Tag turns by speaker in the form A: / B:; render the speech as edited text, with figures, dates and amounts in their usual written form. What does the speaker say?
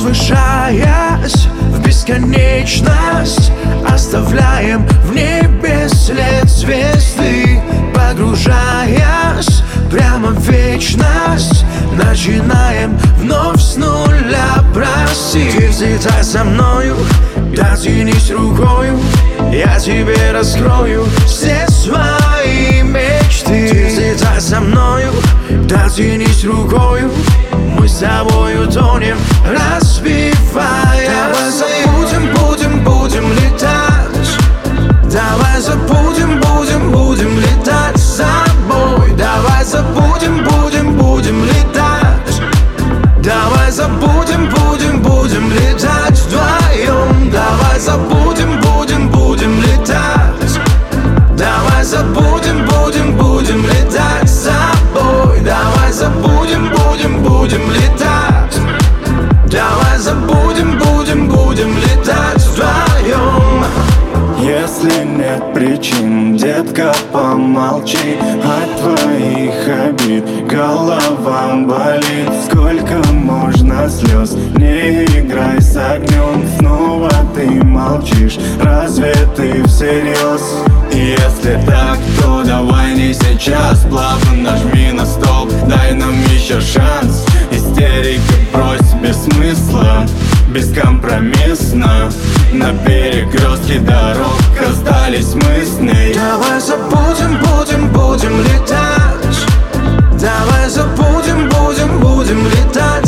A: Возвышаясь в бесконечность, оставляем в небе след звезды. Погружаясь прямо в вечность, начинаем вновь с нуля. Прости, ты взлетай со мною, дотянись рукою, я тебе раскрою все свои мечты. Ты взлетай со мною, дотянись рукою, мы с тобою тонем, разбивая. Давай забудем, будем летать. Давай забудем, будем летать с тобой. Давай забудем, будем летать. Давай забудем, будем летать вдвоем. Давай забудем, будем летать. Давай забудем, будем летать с тобой. Давай забудем, будем летать. Давай забудем, будем летать вдвоем.
B: Если нет причин, детка, помолчи. От твоих обид голова болит. Сколько можно слез, не играй с огнем. Снова ты молчишь, разве ты всерьез? Если так, то давай не сейчас. Плавно нажми на стоп, дай нам еще шанс. Истерика брось без смысла, бескомпромиссно. На перекрестке дорог остались мы с ней.
A: Давай забудем, будем летать. Давай забудем, будем летать